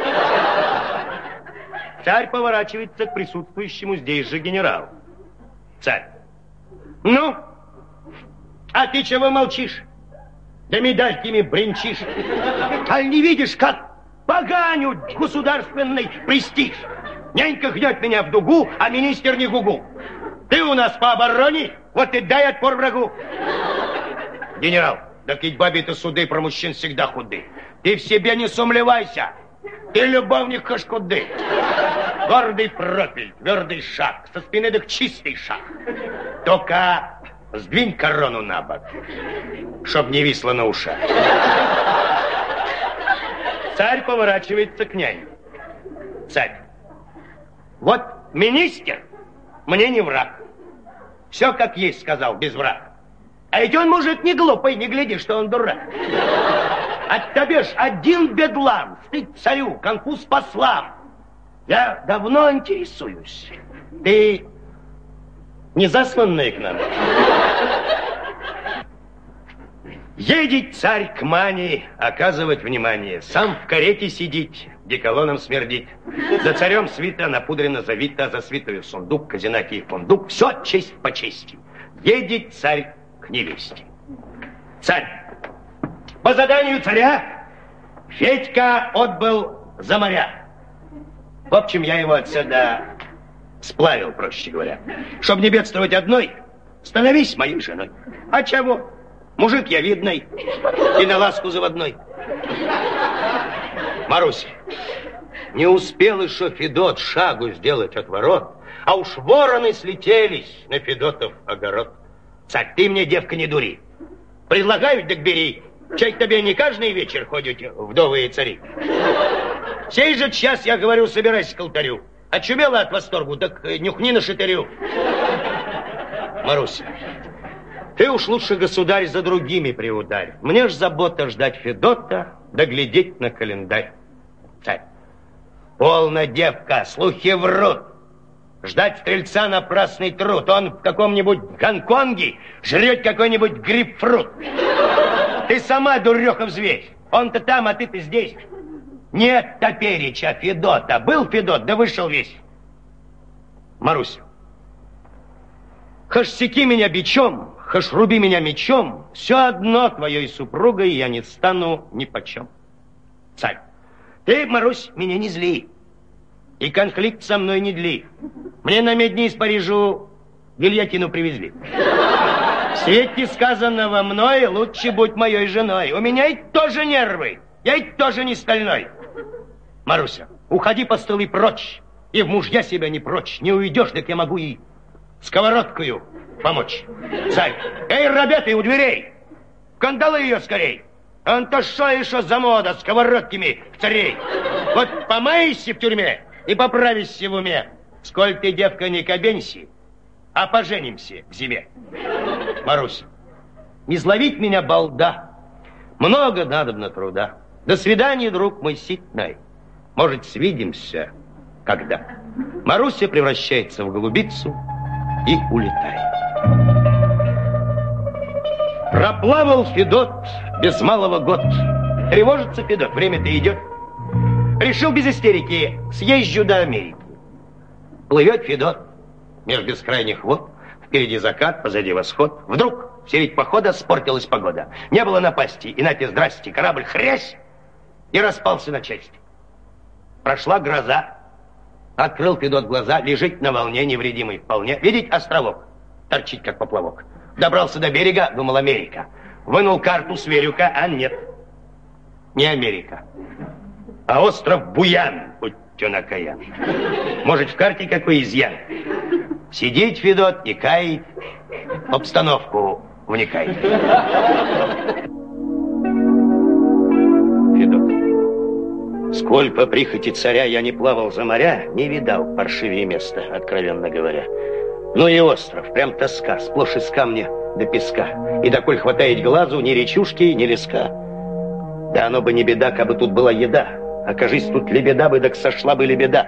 Царь поворачивается к присутствующему здесь же генералу. Царь, ну, а ты чего молчишь? Да медальками бренчишь. Аль не видишь, как поганют государственный престиж? Нянька гнет меня в дугу, а министр не гугу. Ты у нас по обороне, вот и дай отпор врагу. Генерал, да ведь бабе-то суды про мужчин всегда худы. Ты в себе не сумлевайся. Ты любовник хашкуды. Гордый профиль, твердый шаг, со спины так чистый шаг. Только сдвинь корону на бок, чтоб не висло на ушах. Царь поворачивается к няне. Царь, вот министр мне не враг. Все как есть, сказал, без врага. А ведь он мужик не глупый, не гляди, что он дурак. От тебя ж один бедлам, стыд царю, конфуз послам. Я давно интересуюсь. Ты не засланный к нам? Едет царь к Мане оказывать внимание. Сам в карете сидит, деколоном смердит. За царем свита напудрено завита, за свитою сундук, казинаки и фундук. Все честь по чести. Едет царь к невесте. Царь, по заданию царя Федька отбыл за моря. В общем, я его отсюда сплавил, проще говоря. Чтоб не бедствовать одной, становись моей женой. А чего? Мужик я видный и на ласку заводной. Маруся, не успел еще Федот шагу сделать от ворот, а уж вороны слетелись на Федотов огород. Царь, ты мне, девка, не дури. Предлагают, так бери. Чай тебе не каждый вечер ходят вдовы и цари. Сей же час, я говорю, собирайся к алтарю. Очумела от восторгу, так нюхни на шатырю. Маруся, ты уж лучше, государь, за другими приударь. Мне ж забота ждать Федота, да глядеть на календарь. Царь, полно, девка, слухи врут. Ждать стрельца напрасный труд. Он в каком-нибудь Гонконге жрет какой-нибудь грейпфрут. Ты сама, дурехов зверь. Он-то там, а ты-то здесь. Нет топереча Федота. Был Федот, да вышел весь. Маруся, хошь секи меня бичом, хошь руби меня мечом, все одно твоей супругой я не стану ни почем. Царь, ты, Марусь, меня не зли, и конфликт со мной не дли. Мне на медни из Парижу гильотину привезли. В свете сказанного мной лучше будь моей женой. У меня и тоже нервы, я и тоже не стальной. Маруся, уходи по столы прочь, и в мужья себя не прочь. Не уйдешь, так я могу и сковородкою помочь. Царь, эй, ребята, у дверей, кандалы ее скорей. Он-то шо еще за мода сковородками в царей. Вот помайся в тюрьме и поправишься в уме. Сколь ты, девка, не кабенься, а поженимся в зиме. Маруся, не зловить меня, балда, много надобно труда. До свидания, друг мой ситный. Может, свидимся когда. Маруся превращается в голубицу и улетает. Проплавал Федот без малого год. Тревожится Федот, время-то идет. Решил без истерики, съезжу до Америки. Плывет Федот меж бескрайних вод. Впереди закат, позади восход. Вдруг в середь похода спортилась погода. Не было напасти, и нате, здрасте, корабль хрясь и распался на части. Прошла гроза. Открыл Федот глаза, лежит на волне, невредимый вполне. Видеть островок, торчит как поплавок. Добрался до берега, думал Америка. Вынул карту, сверю-ка, а нет. Не Америка, а остров Буян, будь он окаян. Может, в карте какой изъян? Сидит Федот и кает, обстановку вникает. Федот. Сколь по прихоти царя я не плавал за моря, не видал паршивее места, откровенно говоря. Ну и остров, прям тоска, сплошь из камня до песка. И доколь хватает глазу ни речушки, ни леска. Да оно бы не беда, кабы тут была еда. Окажись, тут лебеда бы, так сошла бы лебеда.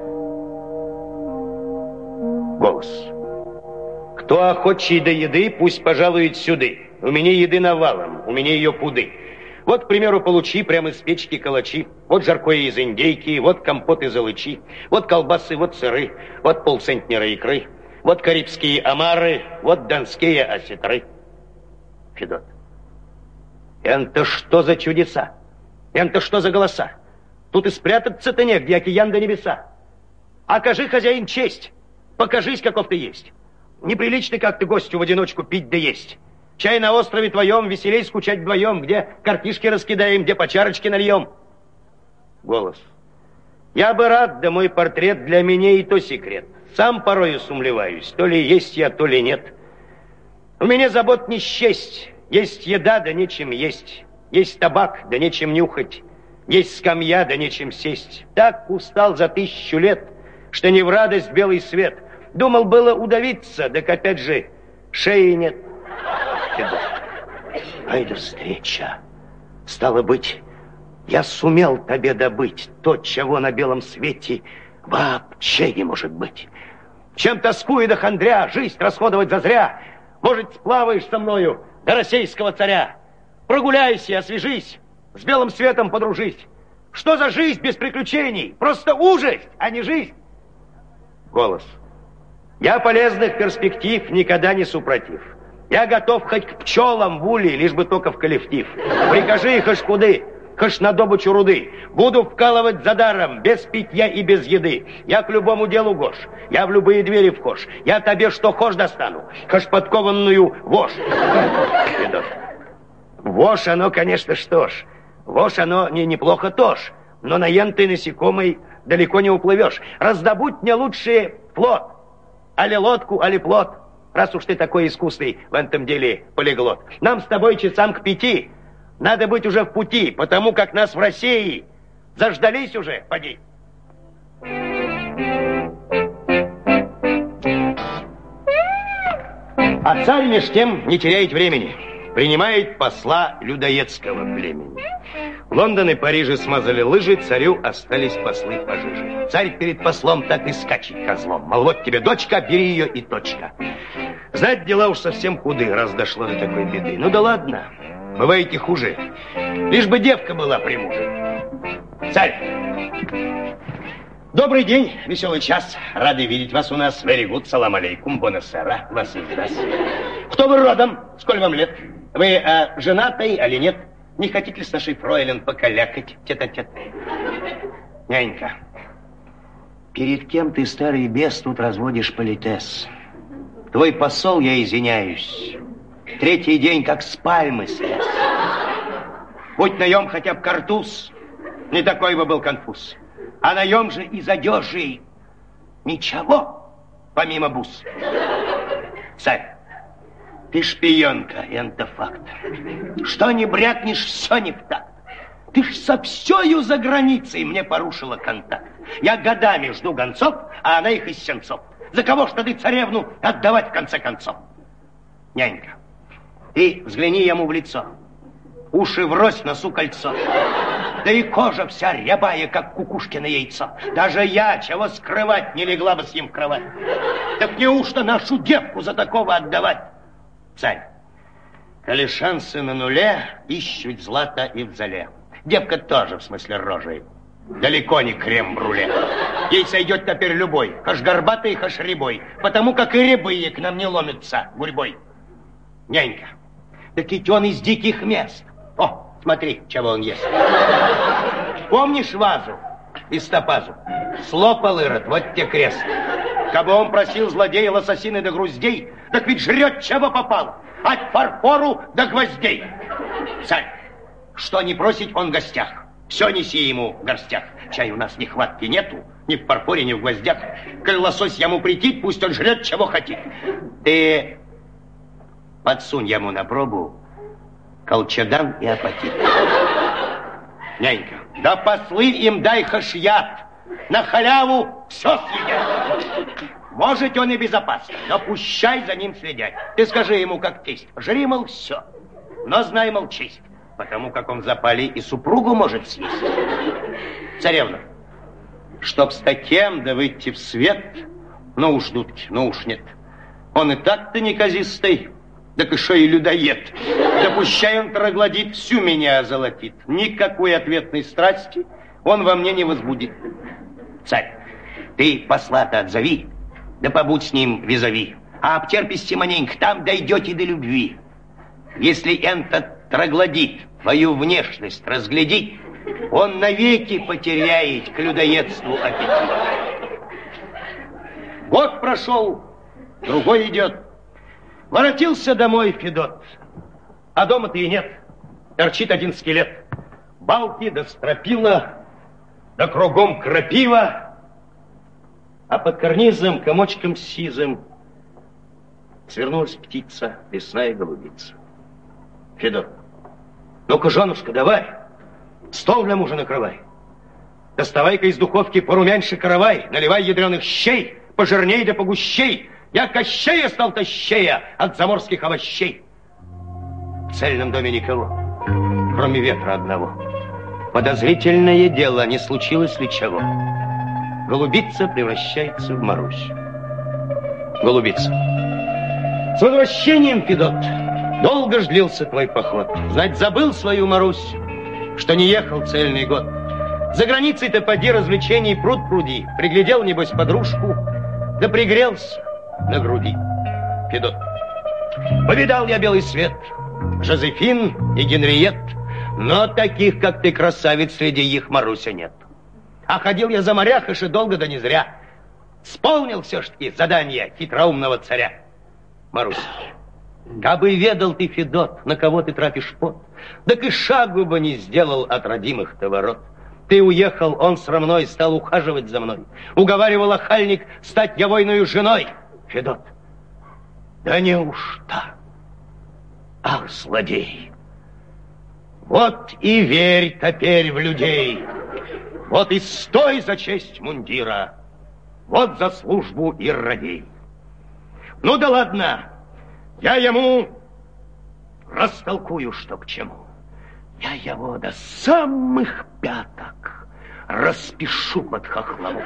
Голос. Кто охочий до еды, пусть пожалует сюды. У меня еды навалом, у меня ее пуды. Вот, к примеру, получи прямо из печки калачи. Вот жаркое из индейки, вот компот из алычи. Вот колбасы, вот сыры, вот полцентнера икры. Вот карибские омары, вот донские осетры. Федот. Это что за чудеса? Это что за голоса? Тут и спрятаться-то негде, океан до небеса. Окажи, хозяин, честь. Покажись, каков ты есть. Неприлично как-то гостю в одиночку пить да есть. Чай на острове твоем, веселей скучать вдвоем, где картишки раскидаем, где по чарочке нальем. Голос. Я бы рад, да мой портрет для меня и то секрет. Сам порою сумлеваюсь, то ли есть я, то ли нет. У меня забот не счесть. Есть еда, да нечем есть. Есть табак, да нечем нюхать. Есть скамья, да нечем сесть. Так устал за тысячу лет, что не в радость белый свет. Думал было удавиться, так опять же шеи нет. Ай да встреча. Стало быть, я сумел тебе добыть то, чего на белом свете вообще не может быть. Чем тоскуя до хандря, жизнь расходовать зазря. Может, сплаваешь со мною до российского царя. Прогуляйся, освежись, с белым светом подружись. Что за жизнь без приключений? Просто ужас, а не жизнь. Голос. Я полезных перспектив никогда не супротив. Я готов хоть к пчелам в улей, лишь бы только в коллектив. Прикажи их аж куды, хошь на добычу руды. Буду вкалывать за даром, без питья и без еды. Я к любому делу гош, я в любые двери вхож. Я тебе что хошь достану, хошь подкованную вошь. Вошь оно, конечно, что ж. Вошь оно не неплохо тоже. Но на янтой насекомой далеко не уплывешь. Раздобудь мне лучше флот. Али лодку, али плот. Раз уж ты такой искусный в этом деле полиглот. Нам с тобой часам к пяти надо быть уже в пути, потому как нас в России заждались уже, поди. А царь меж тем не теряет времени. Принимает посла людоедского племени. Лондон и Париж смазали лыжи, царю остались послы пожиже. Царь перед послом так и скачет козлом. Мол, вот тебе дочка, бери ее и точка. Знать, дела уж совсем худы, раз дошло до такой беды. Ну да ладно, бывает и хуже. Лишь бы девка была при муже. Царь! Добрый день, веселый час. Рады видеть вас у нас. Very good, салам алейкум, бонасера. Вас из нас. Кто вы родом? Сколько вам лет? Вы а, женатый или нет? Не хотите ли с нашей фройлен покалякать? Тет-а-тет. Нянька, перед кем ты, старый бес, тут разводишь политес? Твой посол, я извиняюсь, третий день как с пальмы слез. Будь наем хотя бы картуз, не такой бы был конфуз. А наем же из одежи ничего, помимо бус. Царь, ты шпионка, это факт. Что не брякнешь, все не в такт. Ты ж со всею за границей мне порушила контакт. Я годами жду гонцов, а она их из сенцов. За кого ж ты царевну отдавать в конце концов? Нянька, ты взгляни ему в лицо. Уши врозь, носу кольцо. Да и кожа вся рябая, как кукушкино яйцо. Даже я, чего скрывать, не легла бы с ним в кровать. Так неужто нашу девку за такого отдавать? Царь, коли шансы на нуле, ищут злато и в зале. Девка тоже, в смысле рожей, далеко не крем-бруле. Ей сойдет теперь любой, хаш горбатый, хаш рябой, потому как и рябые к нам не ломятся гурьбой. Нянька, так ведь он из диких мест. О, смотри, чего он ест. Помнишь вазу из топазу? Слопал Ирод, вот тебе крест. Кабы он просил злодея лососины до груздей, так ведь жрет, чего попало, от фарфору до гвоздей. Царь, что не просить он в гостях, все неси ему в горстях. Чай у нас нехватки нету, ни в фарфоре, ни в гвоздях. Коль лосось ему претит, пусть он жрет, чего хотит. Ты подсунь ему на пробу колчедан и апатит. Нянька, да послы им дай хашьят, на халяву все съедят. Может, он и безопасен, но пущай за ним следят. Ты скажи ему, как тесть, жри, мол, все, но знай, мол, честь, потому как он в запале и супругу может съесть. Царевна, чтоб с таким да выйти в свет, ну уж, дудки, ну уж нет. Он и так-то неказистый, так еще и людоед. Да пущай он троглодит, всю меня озолотит. Никакой ответной страсти он во мне не возбудит. Царь, ты посла-то отзови, да побудь с ним визави. А обтерпись маленько, там дойдете до любви. Если этот троглодит твою внешность разглядит, он навеки потеряет к людоедству аппетит. Год прошел, другой идет. Воротился домой Федот, а дома-то и нет. Торчит один скелет. Балки да стропила, да кругом крапива, а под карнизом комочком сизым свернулась птица, лесная голубица. Федот, ну-ка, женушка, давай, стол для мужа накрывай. Доставай-ка из духовки порумяньше каравай, наливай ядреных щей, пожирней да погущей. Я Кощея стал тощея от заморских овощей. В цельном доме никого, кроме ветра одного. Подозрительное дело, не случилось ли чего. Голубица превращается в Марусь. Голубица. С возвращением, Федот, долго ж длился твой поход. Знать, забыл свою Марусь, что не ехал цельный год. За границей-то поди развлечений пруд пруди. Приглядел, небось, подружку, да пригрелся на груди. Федот, повидал я белый свет, Жозефин и Генриет, но таких, как ты, красавиц, среди их Маруся нет. А ходил я за моряхаш и долго да не зря. Исполнил все-таки задание хитроумного царя. Маруся, кабы ведал ты, Федот, на кого ты тратишь пот, так и шагу бы не сделал от родимых-то ворот. Ты уехал, он срамной стал ухаживать за мной. Уговаривал охальник стать я войною женой. Федот, да неужто? Ах, злодей! Вот и верь теперь в людей. Вот и стой за честь мундира. Вот за службу и радей. Ну да ладно, я ему растолкую, что к чему. Я его до самых пяток распишу под хохлому.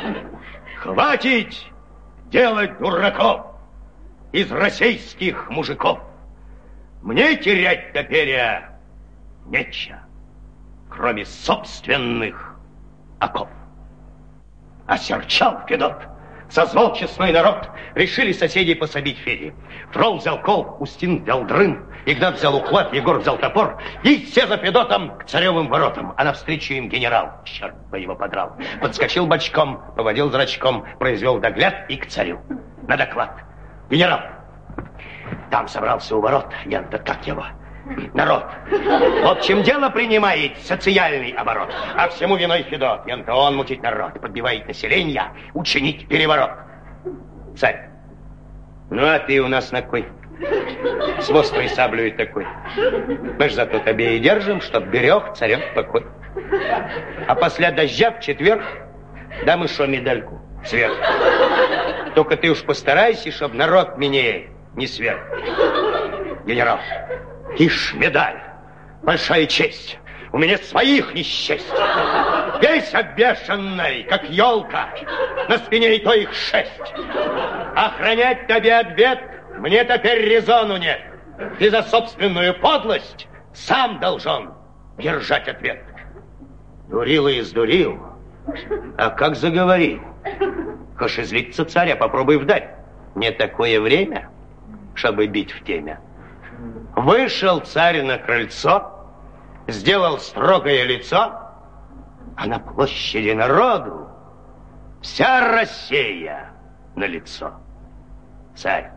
Хватит делать дураков из российских мужиков. Мне терять теперь нечего. кроме собственных оков. Осерчал Федот. Созвал честной народ. Решили соседей пособить Феде. Фрол взял кол, Устин взял дрын, Игнат взял ухват, Егор взял топор. И все за Федотом к царевым воротам. А навстречу им генерал, черт бы его подрал, подскочил бочком, поводил зрачком, произвел догляд и к царю. На доклад. Генерал, там собрался у ворот, Ян, да как его? Народ. Вот чем дело принимает социальный оборот. А всему виной Федот. Ян-то он мутить народ, подбивает население, учинить переворот. Царь, ну а ты у нас на кой? С острой саблей такой. Мы ж зато тебе и держим, чтоб берег царем покой. А после дождя в четверг дам еще медальку сверху. Только ты уж постарайся, чтоб народ меня не сверх. Генерал, ишь, медаль, большая честь. У меня своих не счесть. Весь обвешанный, как елка, на спине и то их шесть. Охранять тебе от бед мне теперь резону нет. Ты за собственную подлость сам должен держать ответ. Дурил и издурил, а как заговорил. Хошь излиться царя, попробуй вдать. Не такое время, чтобы бить в теме. Вышел царь на крыльцо, сделал строгое лицо, а на площади народу вся Россия на лицо. Царь,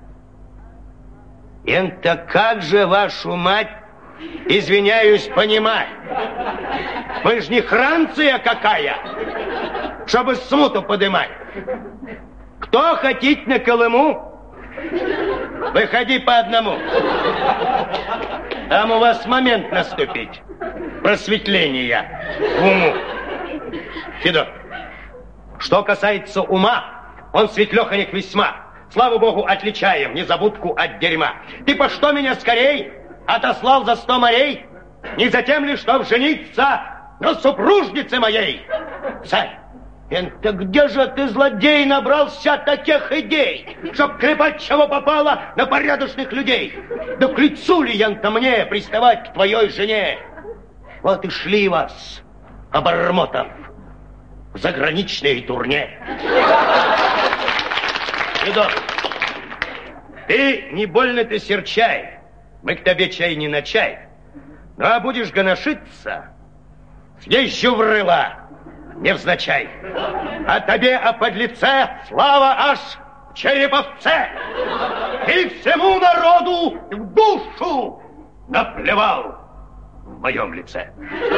это как же вашу мать, извиняюсь, понимать? Вы ж не Франция какая, чтобы смуту подымать. Кто хотите на Колыму, выходи по одному. Там у вас момент наступить. Просветления в уму. Федот, что касается ума, он светлеханик весьма. Слава богу, отличаем незабудку от дерьма. Ты по что меня скорей отослал за сто морей? Не за тем ли, чтоб жениться на супружнице моей? Царь, это где же ты, злодей, набрался таких идей, чтоб крепать чего попало на порядочных людей? Да к лицу ли, Ян-то, мне приставать к твоей жене? Вот и шли вас, обормотов, в заграничные турне. Федот, ты не больно ты серчай, мы к тебе чай не на чай. Ну а будешь гоношиться, съезжу в рыла, невзначай. А тебе, о подлеце, слава аж в Череповце. И всему народу в душу наплевал в моем лице.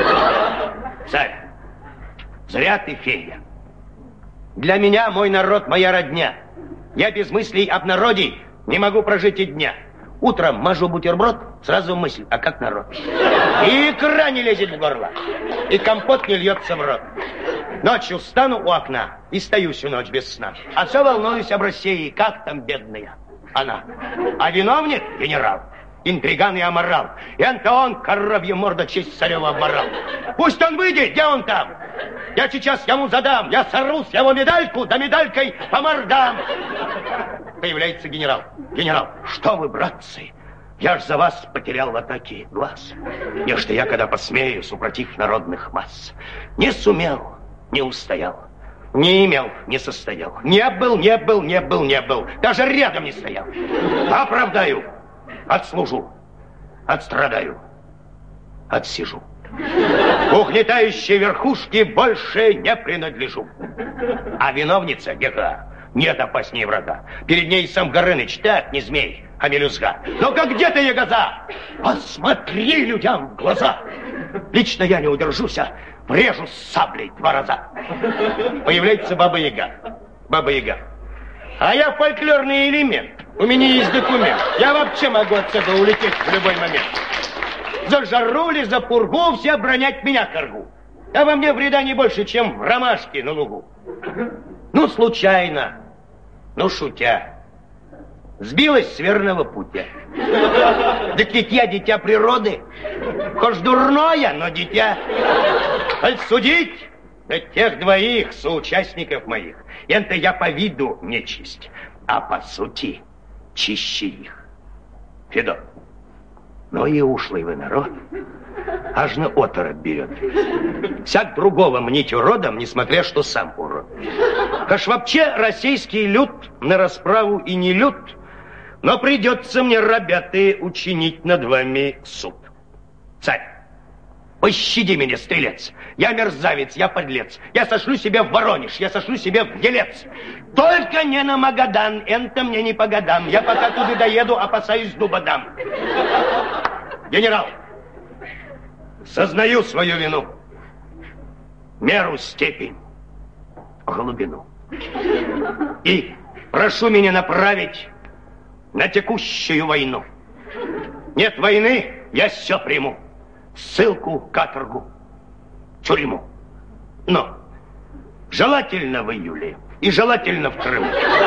Царь, зря ты, Федя. Для меня мой народ моя родня. Я без мыслей об народе не могу прожить и дня. Утром мажу бутерброд, сразу мысль, а как народ? И икра не лезет в горло, и компот не льется в рот. Ночью встану у окна и стою всю ночь без сна. А все волнуюсь об России, как там бедная она. А виновник — генерал, интриган и аморал. И Антон, коровья морда, честь царева обморал. Пусть он выйдет, где он там? Я сейчас ему задам, я сорву с его медальку, да медалькой по мордам. Появляется генерал. Генерал, что вы, братцы? Я ж за вас потерял в атаке глаз. Нечто я, когда посмею, супротив народных масс. Не сумел, не устоял, не имел, не состоял. Не был, не был, не был, не был. Даже рядом не стоял. Оправдаю, отслужу, отстрадаю, отсижу. Угнетающей верхушке больше не принадлежу. А виновница Гека нет опаснее врага. Перед ней сам Горыныч, так не змей, а мелюзга. Ну-ка, где ты, ягоза? Посмотри людям в глаза. Лично я не удержусь, врежу с саблей два раза. Появляется Баба-Яга. Баба-Яга. А я фольклорный элемент. У меня есть документ. Я вообще могу отсюда улететь в любой момент. За жару ли, за пургу все бронять меня коргу. А во мне вреда не больше, чем в ромашке на лугу. Ну, случайно, ну, шутя, сбилась с верного путя. Так ведь я дитя природы, хоть дурное, но дитя. Хоть судить, да тех двоих соучастников моих, это я по виду нечисть, а по сути чище их. Федот, Но и ушлый вы народ. Аж на оторопь берет. Всяк другого мнить уродом, несмотря что сам урод. Каш вообще российский люд на расправу и не люд, но придется мне, ребята, учинить над вами суд. Царь, пощади меня, стрелец. Я мерзавец, я подлец. Я сошлю себя в Воронеж, я сошлю себя в Елец. Только не на Магадан, это мне не по годам. Я пока туда доеду, опасаюсь, дуба дам. Генерал, сознаю свою вину, меру, степень, глубину. И прошу меня направить на текущую войну. Нет войны, я все приму. Ссылку, каторгу, тюрьму. Но желательно в июле и желательно в Крыму.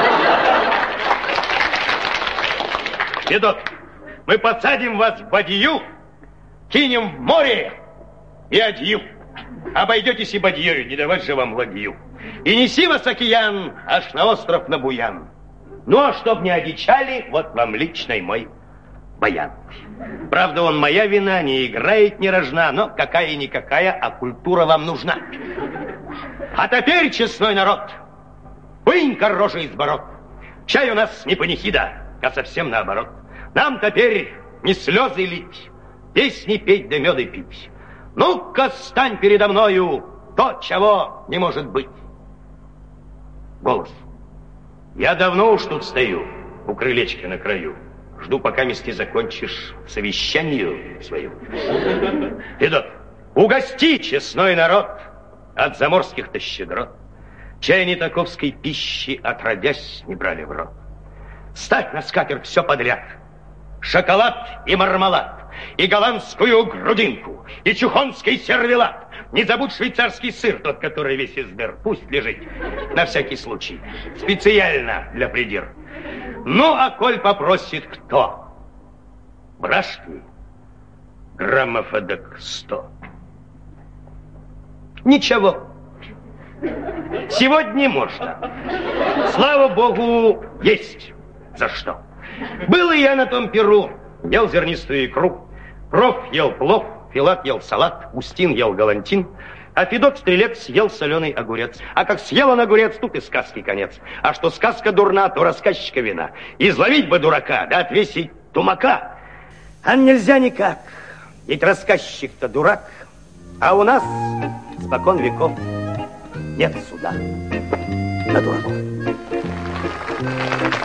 Федот, мы посадим вас в бадью, кинем в море и адью. Обойдетесь и бадьёю, не давать же вам ладью. И неси вас, океан, аж на остров на Буян. Ну, а чтоб не одичали, вот вам личный мой баян. Правда, он моя вина, не играет, не рожна, но какая-никакая, а культура вам нужна. А теперь, честной народ, вынь-ка рожи из бород. Чай у нас не панихида, а совсем наоборот. Нам теперь не слезы лить, песни петь да меды пить. Ну-ка, стань передо мною, то, чего не может быть. Голос. Я давно уж тут стою, у крылечка на краю. Жду, пока месте закончишь совещанию свою. Федот, угости, честной народ, от заморских-то щедрот. Чай не таковской пищи, отродясь, не брали в рот. Ставь на скатерть все подряд. Шоколад и мармелад, и голландскую грудинку, и чухонский сервелат. Не забудь швейцарский сыр, тот, который весь из дыр. Пусть лежит, на всякий случай. Специально для придир. Ну, а коль попросит кто? Брашки, граммов эдак сто. Ничего. Сегодня можно. Слава богу, есть за что. Был и я на том перу, ел зернистую икру. Проф ел плов, Филат ел салат, Устин ел галантин, а Федот Стрелец ел соленый огурец. А как съел он огурец, тут и сказки конец. А что сказка дурна, то рассказчика вина. Изловить бы дурака, да отвесить тумака. А нельзя никак, ведь рассказчик-то дурак. А у нас спокон веков нет суда на дураков.